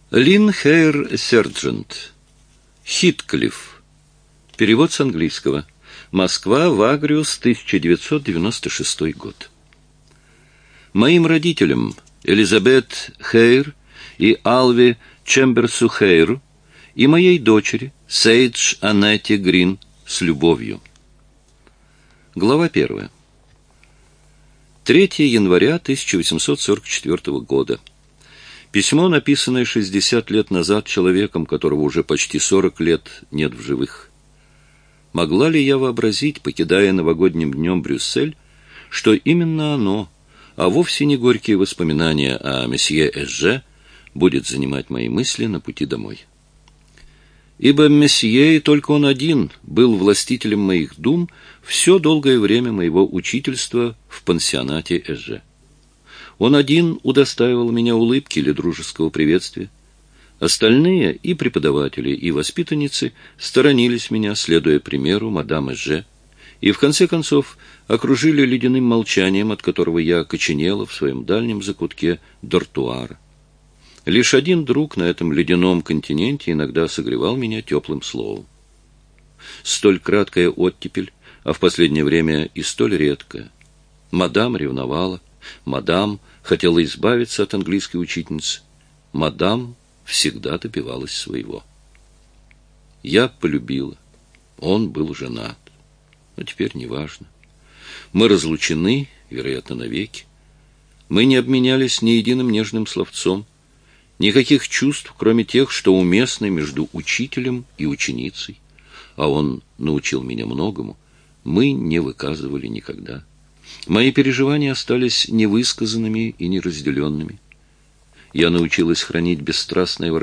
Лин Хейр Серджент. Хитклифф. Перевод с английского. Москва, Вагриус, 1996 год. Моим родителям, Элизабет Хейр и Алви Чемберсу Хейру, и моей дочери, Сейдж Аннете Грин, с любовью. Глава 1. 3 января 1844 года. Письмо, написанное 60 лет назад человеком, которого уже почти 40 лет нет в живых. Могла ли я вообразить, покидая новогодним днем Брюссель, что именно оно, а вовсе не горькие воспоминания о месье Эже, будет занимать мои мысли на пути домой? Ибо месье, и только он один, был властителем моих дум все долгое время моего учительства в пансионате Эже. Он один удостаивал меня улыбки или дружеского приветствия. Остальные, и преподаватели, и воспитанницы, сторонились меня, следуя примеру мадам Эже, и в конце концов окружили ледяным молчанием, от которого я окоченела в своем дальнем закутке дортуара. Лишь один друг на этом ледяном континенте иногда согревал меня теплым словом. Столь краткая оттепель, а в последнее время и столь редкая. Мадам ревновала, мадам хотела избавиться от английской учительницы, мадам всегда добивалась своего. Я полюбила, он был женат, но теперь неважно. Мы разлучены, вероятно, навеки. Мы не обменялись ни единым нежным словцом, никаких чувств, кроме тех, что уместны между учителем и ученицей, а он научил меня многому, мы не выказывали никогда. Мои переживания остались невысказанными и неразделенными. Я научилась хранить бесстрастное выражение